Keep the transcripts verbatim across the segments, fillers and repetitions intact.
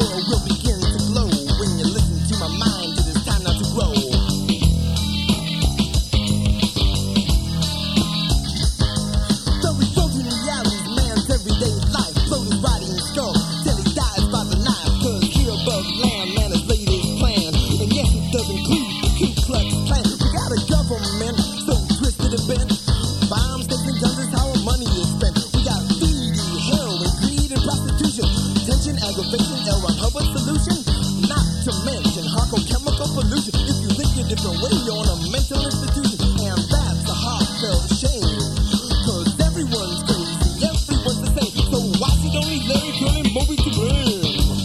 world will begin to glow when you listen to my mind. It is time now to grow. So we float in reality's man's everyday life, float his body and skull till he dies by the knife. Cause here above land, man has laid his plan, and yes, it does include the Ku Klux Klan. We got a government so twisted and bent. Bombs, stakes, and guns is how our money is spent. We got feedy, heroin, greed, and prostitution. Tension, aggravation, L one Hubbard solution. Not to mention chemical pollution. If you think a different way, you're on a mental institution. And that's a heartfelt shame. Cause everyone's crazy, everyone's the same. So why should only Larry Girl and Moby to blame?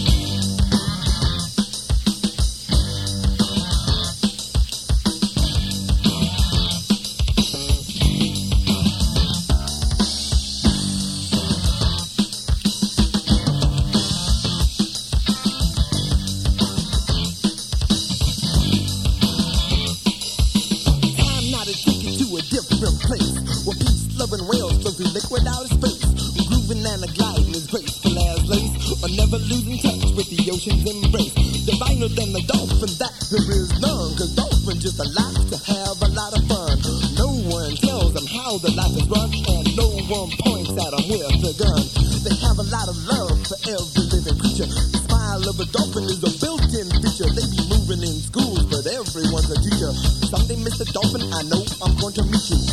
Place where peace-loving whales flow through liquid outer space, grooving and a gliding as graceful as lace, or never losing touch with the ocean's embrace. Diviner than the dolphin, that there is none, cause dolphins just like to have a lot of fun. No one tells them how the life is run, and no one points at them with a gun. They have a lot of love for every living creature. The smile of a dolphin is a built-in feature. They be moving in schools, but everyone's a teacher. Someday, Mister Dolphin, I know I'm going to meet you.